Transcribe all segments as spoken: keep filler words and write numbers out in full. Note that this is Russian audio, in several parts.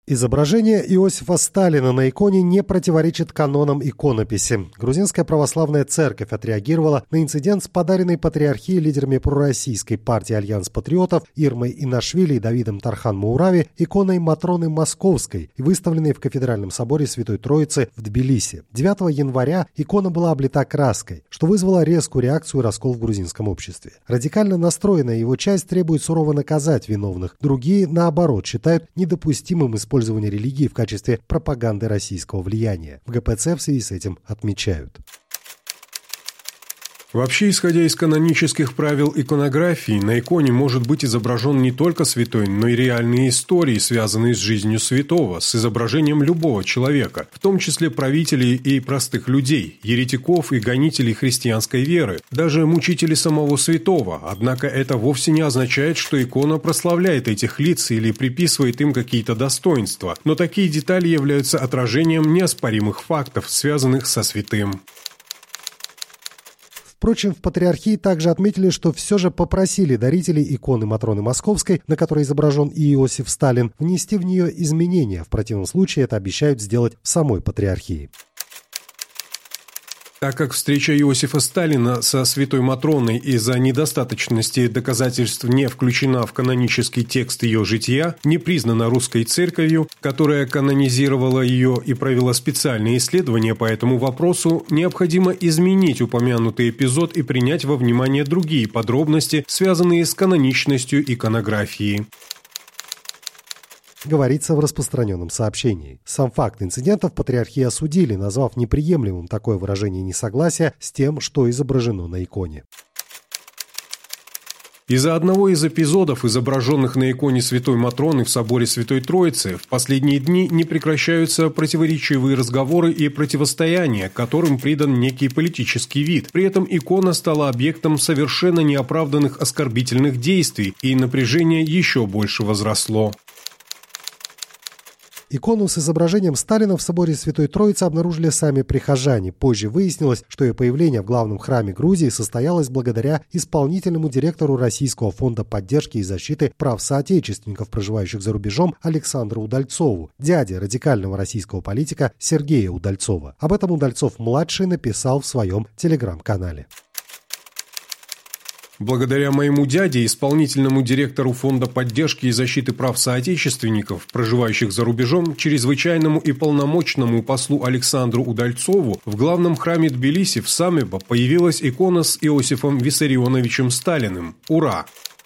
Изображение Иосифа Сталина на иконе не противоречит канонам иконописи. Грузинская православная церковь отреагировала на инцидент с подаренной патриархией лидерами пророссийской партии «Альянс патриотов» Ирмой Инашвили и Давидом Тархан-Маурави иконой Матроны Московской, выставленной в Кафедральном соборе Святой Троицы в Тбилиси. девятого января икона была облита краской, что вызвало резкую реакцию и раскол в грузинском обществе. Радикально настроенная его часть требует сурово наказать виновных. Другие, наоборот, считают недопустимым использование использование религии в качестве пропаганды российского влияния. В гэ пэ цэ в связи с этим отмечают. Вообще, исходя из канонических правил иконографии, на иконе может быть изображен не только святой, но и реальные истории, связанные с жизнью святого, с изображением любого человека, в том числе правителей и простых людей, еретиков и гонителей христианской веры, даже мучителей самого святого. Однако это вовсе не означает, что икона прославляет этих лиц или приписывает им какие-то достоинства, но такие детали являются отражением неоспоримых фактов, связанных со святым. Впрочем, в патриархии также отметили, что все же попросили дарителей иконы Матроны Московской, на которой изображен и Иосиф Сталин, внести в нее изменения. В противном случае это обещают сделать в самой патриархии. Так как встреча Иосифа Сталина со святой Матроной из-за недостаточности доказательств не включена в канонический текст ее жития, не признана русской церковью, которая канонизировала ее и провела специальные исследования по этому вопросу, необходимо изменить упомянутый эпизод и принять во внимание другие подробности, связанные с каноничностью иконографии. Говорится в распространенном сообщении. Сам факт инцидента в патриархии осудили, назвав неприемлемым такое выражение несогласия с тем, что изображено на иконе. Из-за одного из эпизодов, изображенных на иконе Святой Матроны в соборе Святой Троицы, в последние дни не прекращаются противоречивые разговоры и противостояния, которым придан некий политический вид. При этом икона стала объектом совершенно неоправданных оскорбительных действий, и напряжение еще больше возросло. Икону с изображением Сталина в соборе Святой Троицы обнаружили сами прихожане. Позже выяснилось, что ее появление в главном храме Грузии состоялось благодаря исполнительному директору Российского фонда поддержки и защиты прав соотечественников, проживающих за рубежом, Александру Удальцову, дяде радикального российского политика Сергея Удальцова. Об этом Удальцов-младший написал в своем телеграм-канале. Благодаря моему дяде, исполнительному директору Фонда поддержки и защиты прав соотечественников, проживающих за рубежом, чрезвычайному и полномочному послу Александру Удальцову, в главном храме Тбилиси в Самебо появилась икона с Иосифом Виссарионовичем Сталиным. Ура!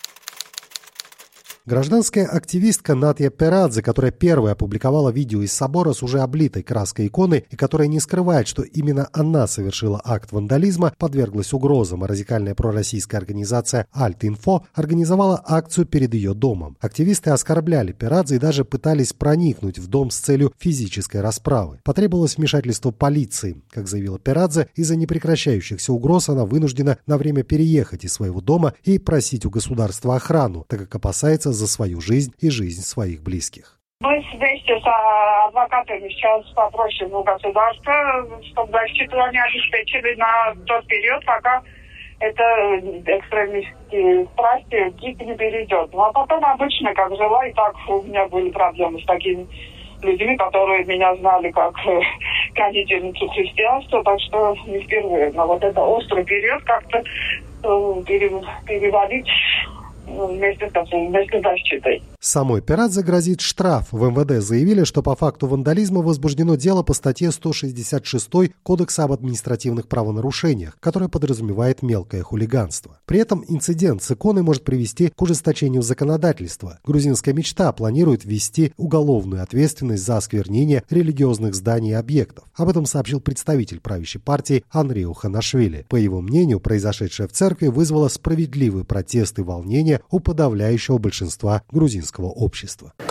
Гражданская активистка Натья Перадзе, которая первая опубликовала видео из собора с уже облитой краской иконы и которая не скрывает, что именно она совершила акт вандализма, подверглась угрозам, а радикальная пророссийская организация «Альт-Инфо» организовала акцию перед ее домом. Активисты оскорбляли Перадзе и даже пытались проникнуть в дом с целью физической расправы. Потребовалось вмешательство полиции. Как заявила Перадзе, из-за непрекращающихся угроз она вынуждена на время переехать из своего дома и просить у государства охрану, так как опасается за свою жизнь и жизнь своих близких. Мы вместе с адвокатами сейчас попросим у государства, чтобы защиту они обеспечили на тот период, пока это экстремистские страсти типа не перейдет. Ну а потом обычно, как жила, и так у меня были проблемы с такими людьми, которые меня знали как гонительницу христианства, так что не впервые. Но вот это острый период как-то перевалить вместе с, вместе с защитой. Самой Перадзе грозит штраф. В эм вэ дэ заявили, что по факту вандализма возбуждено дело по статье сто шестьдесят шесть Кодекса об административных правонарушениях, которое подразумевает мелкое хулиганство. При этом инцидент с иконой может привести к ужесточению законодательства. Грузинская мечта планирует ввести уголовную ответственность за осквернение религиозных зданий и объектов. Об этом сообщил представитель правящей партии Андрей Ханашвили. По его мнению, произошедшее в церкви вызвало справедливые протесты и волнения у подавляющего большинства грузинского общества. В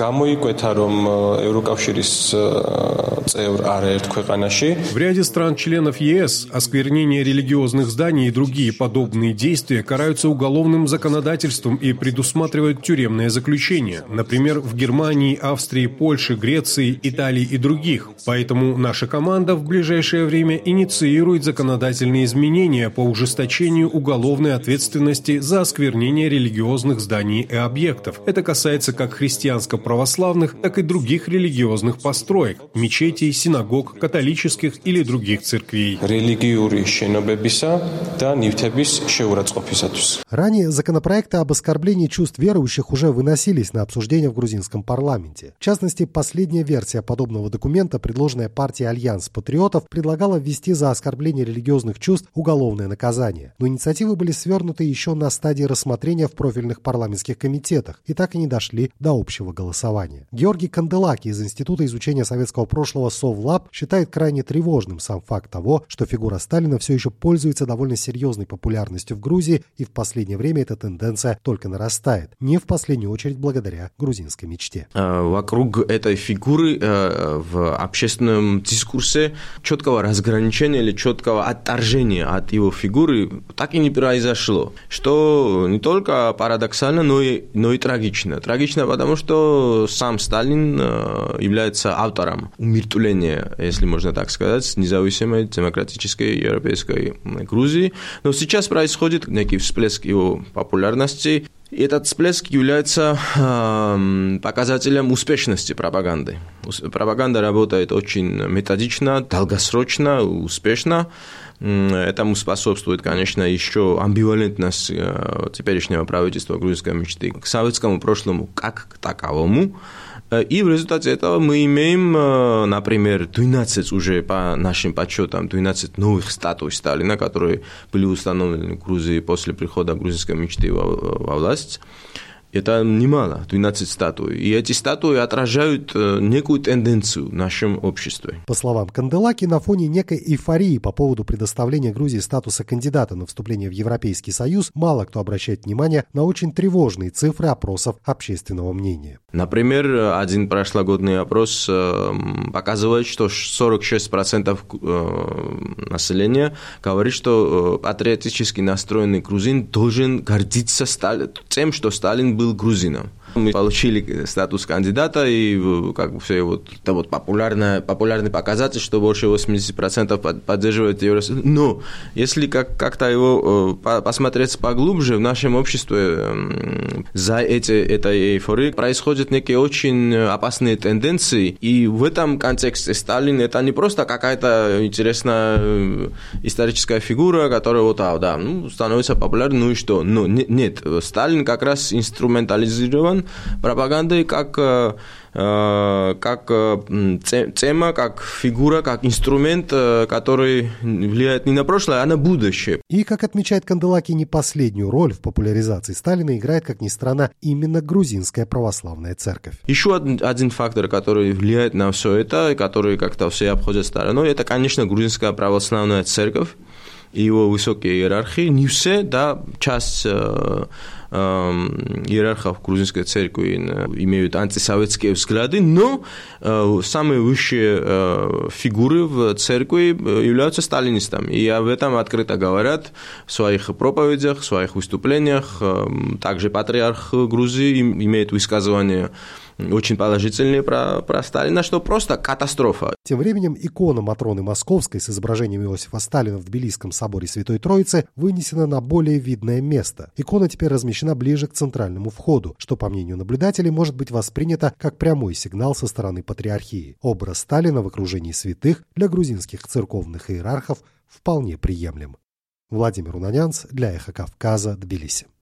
ряде стран-членов е эс осквернение религиозных зданий и другие подобные действия караются уголовным законодательством и предусматривают тюремное заключение, например, в Германии, Австрии, Польше, Греции, Италии и других. Поэтому наша команда в ближайшее время инициирует законодательные изменения по ужесточению уголовной ответственности за осквернение религиозных зданий и объектов. Это касается касается как христианско-православных, так и других религиозных построек, мечетей, синагог, католических или других церквей. Ранее законопроекты об оскорблении чувств верующих уже выносились на обсуждение в грузинском парламенте. В частности, последняя версия подобного документа, предложенная партией «Альянс патриотов», предлагала ввести за оскорбление религиозных чувств уголовное наказание. Но инициативы были свернуты еще на стадии рассмотрения в профильных парламентских комитетах и так и не дошли до общего голосования. Георгий Канделаки из Института изучения советского прошлого Совлаб считает крайне тревожным сам факт того, что фигура Сталина все еще пользуется довольно серьезной популярностью в Грузии, и в последнее время эта тенденция только нарастает, не в последнюю очередь благодаря грузинской мечте. Вокруг этой фигуры в общественном дискурсе четкого разграничения или четкого отторжения от его фигуры так и не произошло, что не только парадоксально, но и, но и трагично. Трагично, потому что сам Сталин является автором умертвления, если можно так сказать, независимой демократической европейской Грузии. Но сейчас происходит некий всплеск его популярности. И этот всплеск является э, показателем успешности пропаганды. Пропаганда работает очень методично, долгосрочно, успешно. Этому способствует, конечно, еще амбивалентность э, теперешнего правительства грузинской мечты к советскому прошлому как к таковому. И в результате этого мы имеем, например, двенадцать уже по нашим подсчетам, двенадцать новых статуй Сталина, которые были установлены в Грузии после прихода грузинской мечты во, во власть. Это немало, двенадцать статуй. И эти статуи отражают некую тенденцию в нашем обществе. По словам Канделаки, на фоне некой эйфории по поводу предоставления Грузии статуса кандидата на вступление в Европейский Союз, мало кто обращает внимание на очень тревожные цифры опросов общественного мнения. Например, один прошлогодний опрос показывает, что сорок шесть процентов населения говорит, что патриотически настроенный грузин должен гордиться тем, что Сталин был был грузином. Мы получили статус кандидата, и как бы все вот, это вот популярный, популярный показатель, что больше восемьдесят процентов поддерживает Евросоюз. Но если как, как-то его посмотреть поглубже, в нашем обществе за эти, этой эйфорией происходят некие очень опасные тенденции, и в этом контексте Сталин это не просто какая-то интересная историческая фигура, которая вот, а, да, ну, становится популярной, ну и что? Но нет, Сталин как раз инструментализирован пропагандой как, как тема, как фигура, как инструмент, который влияет не на прошлое, а на будущее. И, как отмечает Канделаки, не последнюю роль в популяризации Сталина играет, как ни странно, именно грузинская православная церковь. Еще один фактор, который влияет на все это, который как-то все обходят стороной, это, конечно, грузинская православная церковь и его высокие иерархии. Не все, да, часть э, э, иерархов грузинской церкви имеют антисоветские взгляды, но э, самые высшие э, фигуры в церкви являются сталинистами. И об этом открыто говорят в своих проповедях, в своих выступлениях. Э, также патриарх Грузии имеет высказывания очень положительные про, про Сталина, что просто катастрофа. Тем временем икона Матроны Московской с изображением Иосифа Сталина в Тбилисском соборе Святой Троицы вынесена на более видное место. Икона теперь размещена ближе к центральному входу, что, по мнению наблюдателей, может быть воспринято как прямой сигнал со стороны патриархии. Образ Сталина в окружении святых для грузинских церковных иерархов вполне приемлем. Владимир Унанянц для Эхо Кавказа, Тбилиси.